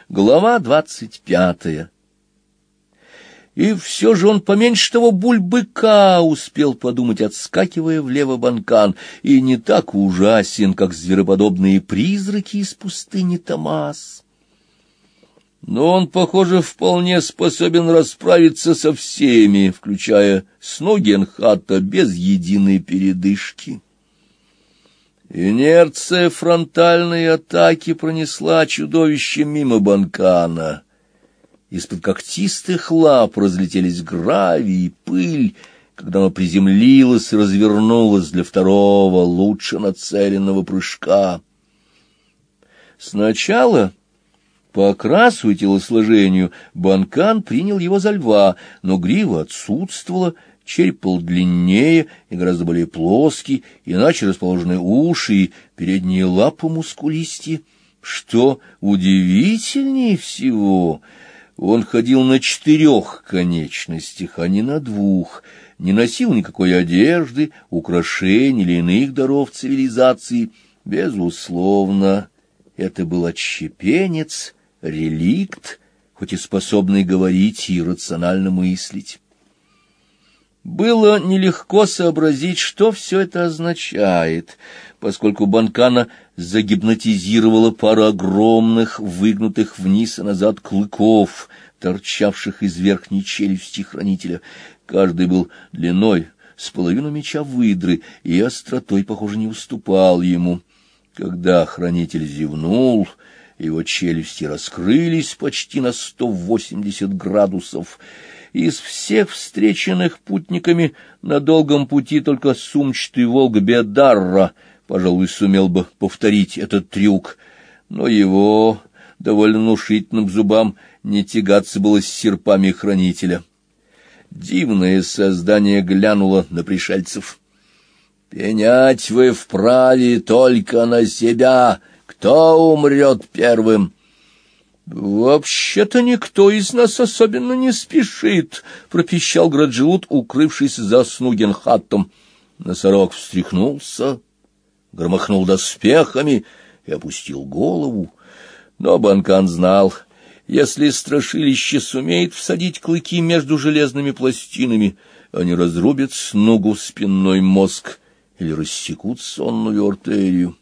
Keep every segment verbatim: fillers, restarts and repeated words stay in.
Глава двадцать пятая. И все же он поменьше того бульбыка успел подумать, отскакивая влево Банкан, и не так ужасен, как звероподобные призраки из пустыни Тамас. Но он, похоже, вполне способен расправиться со всеми, включая Сногенхата, без единой передышки. Инерция фронтальной атаки пронесла чудовище мимо Банкана. Из-под когтистых лап разлетелись гравий и пыль, когда оно приземлилось и развернулось для второго, лучше нацеленного прыжка. Сначала, по окрасу и телосложению, Банкан принял его за льва, но грива отсутствовала, череп был длиннее и гораздо более плоский, иначе расположены уши и передние лапы мускулистее. Что удивительнее всего, он ходил на четырех конечностях, а не на двух, не носил никакой одежды, украшений или иных даров цивилизации. Безусловно, это был отщепенец, реликт, хоть и способный говорить и рационально мыслить. Было нелегко сообразить, что все это означает, поскольку Банкана загипнотизировала пара огромных, выгнутых вниз и назад клыков, торчавших из верхней челюсти хранителя. Каждый был длиной с половину меча выдры и остротой, похоже, не уступал ему. Когда хранитель зевнул, его челюсти раскрылись почти на сто восемьдесят градусов. Из всех встреченных путниками на долгом пути только сумчатый волк Бедарра, пожалуй, сумел бы повторить этот трюк, но его довольно внушительным зубам не тягаться было с серпами хранителя. Дивное создание глянуло на пришельцев. «Пенять вы вправе только на себя. Кто умрет первым?» «Вообще-то никто из нас особенно не спешит», — пропищал Граджиут, укрывшись за Снугенхаттом. Носорог встряхнулся, громыхнул доспехами и опустил голову. Но Банкан знал, если страшилище сумеет всадить клыки между железными пластинами, они разрубят Снугу спинной мозг или рассекут сонную артерию.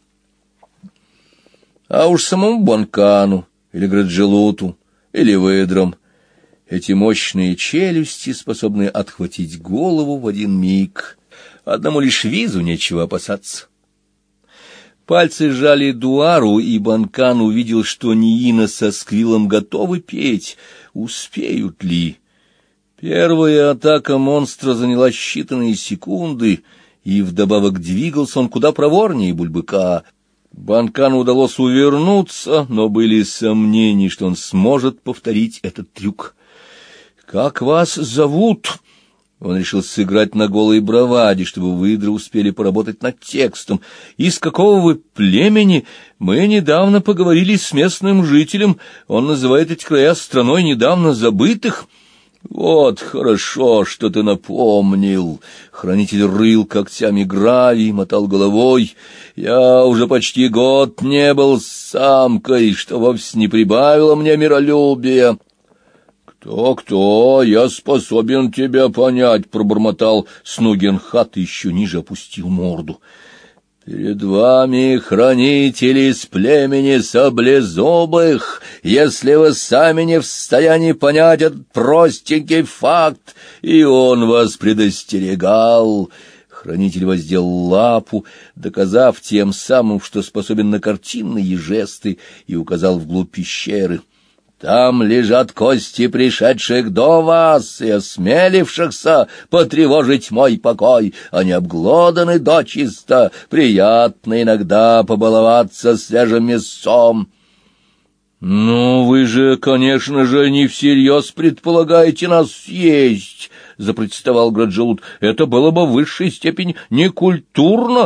А уж самому Банкану, или Граджелуту, или Выдрам эти мощные челюсти, способные отхватить голову в один миг. Одному лишь визу нечего опасаться. Пальцы сжали дуару, и Банкан увидел, что Ниина со Сквилом готовы петь. Успеют ли? Первая атака монстра заняла считанные секунды, и вдобавок двигался он куда проворнее бульбыка. Банкану удалось увернуться, но были сомнения, что он сможет повторить этот трюк. «Как вас зовут?» Он решил сыграть на голой браваде, чтобы выдры успели поработать над текстом. «Из какого вы племени? Мы недавно поговорили с местным жителем. Он называет эти края страной недавно забытых». «Вот хорошо, что ты напомнил». Хранитель рыл когтями гравий, мотал головой. «Я уже почти год не был с самкой, что вовсе не прибавило мне миролюбия». «Кто-кто, я способен тебя понять», — пробормотал Снугенхат и еще ниже опустил морду. «Перед вами хранители из племени саблезубых, если вы сами не в состоянии понять этот простенький факт, и он вас предостерегал». Хранитель воздел лапу, доказав тем самым, что способен на картинные жесты, и указал вглубь пещеры. «Там лежат кости пришедших до вас и осмелившихся потревожить мой покой. Они обглоданы дочисто, приятно иногда побаловаться свежим мясом». «Ну, вы же, конечно же, не всерьез предполагаете нас съесть», — запротестовал Граджелут. «Это было бы в высшей степени некультурно».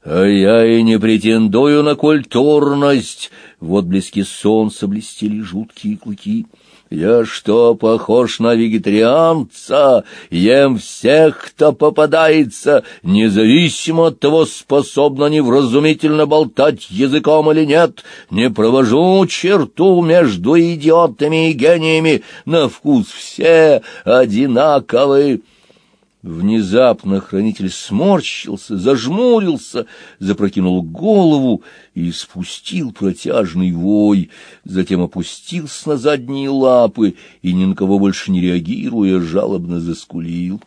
А я и не претендую на культурность. В отблеске солнца блестели жуткие клыки. Я что, похож на вегетарианца? Ем всех, кто попадается, независимо от того, способны они вразумительно болтать языком или нет. Не провожу черту между идиотами и гениями. На вкус все одинаковы. Внезапно хранитель сморщился, зажмурился, запрокинул голову и спустил протяжный вой, затем опустился на задние лапы и, ни на кого больше не реагируя, жалобно заскулил.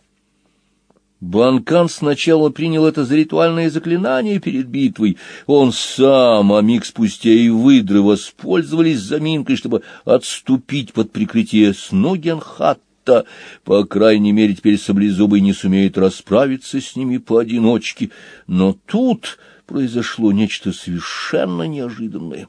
Банкан сначала принял это за ритуальное заклинание перед битвой. Он сам, а миг спустя и выдры воспользовались заминкой, чтобы отступить под прикрытие Сногенхатта. По крайней мере, теперь Саблезубый не сумеет расправиться с ними поодиночке. Но тут произошло нечто совершенно неожиданное.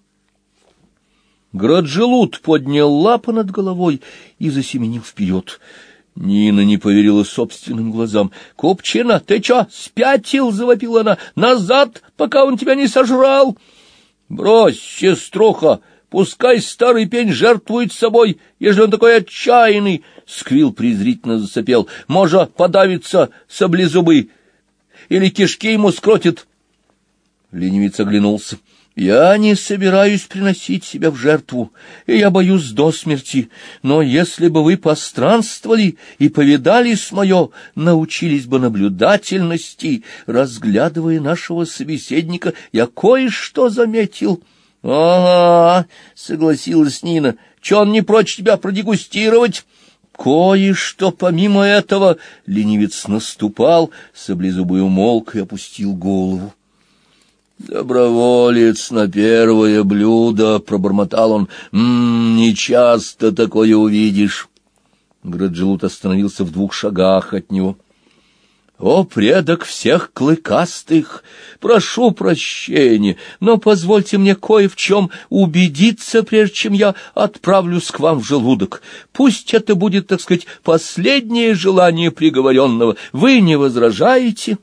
Граджелут поднял лапы над головой и засеменил вперед. Нина не поверила собственным глазам. — Купчина, ты чё, спятил? — завопила она. — Назад, пока он тебя не сожрал! — Брось, сеструха! Пускай старый пень жертвует собой, ежели он такой отчаянный, — Сквилл презрительно засопел. — Можа подавиться, Саблезубый, или кишки ему скротит. Ленивец оглянулся. — Я не собираюсь приносить себя в жертву, и я боюсь до смерти. Но если бы вы постранствовали и повидались мое, научились бы наблюдательности, разглядывая нашего собеседника, я кое-что заметил. — Ага, — согласилась Нина, — че он не прочь тебя продегустировать? — Кое-что помимо этого. Ленивец наступал, Саблезубый умолк и опустил голову. — Доброволец на первое блюдо, — пробормотал он, — М-м, нечасто такое увидишь. Граджелут остановился в двух шагах от него. — О, предок всех клыкастых! Прошу прощения, но позвольте мне кое в чем убедиться, прежде чем я отправлюсь к вам в желудок. Пусть это будет, так сказать, последнее желание приговоренного. Вы не возражаете?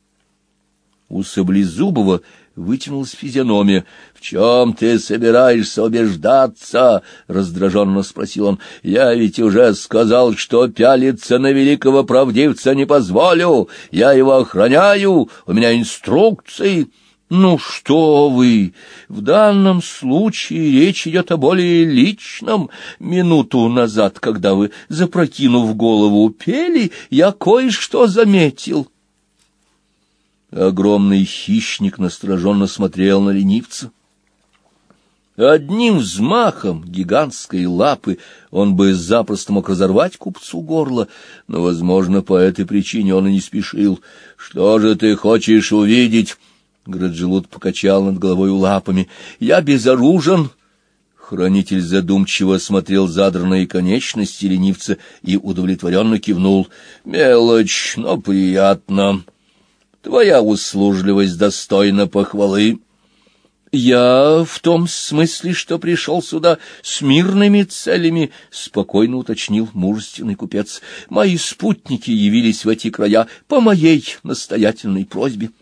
У Саблезубова вытянулась физиономия. — В чем ты собираешься убеждаться? — раздраженно спросил он. — Я ведь уже сказал, что пялиться на великого правдивца не позволю. Я его охраняю, у меня инструкции. — Ну что вы! В данном случае речь идет о более личном. Минуту назад, когда вы, запрокинув голову, пели, я кое-что заметил. Огромный хищник настороженно смотрел на ленивца. Одним взмахом гигантской лапы он бы запросто мог разорвать купцу горло, но, возможно, по этой причине он и не спешил. — Что же ты хочешь увидеть? Граджелут покачал над головой лапами. — Я безоружен. Хранитель задумчиво осмотрел задранные конечности ленивца и удовлетворенно кивнул. — Мелочь, но приятно. Твоя услужливость достойна похвалы. — Я в том смысле, что пришел сюда с мирными целями, — спокойно уточнил мужественный купец. — Мои спутники явились в эти края по моей настоятельной просьбе.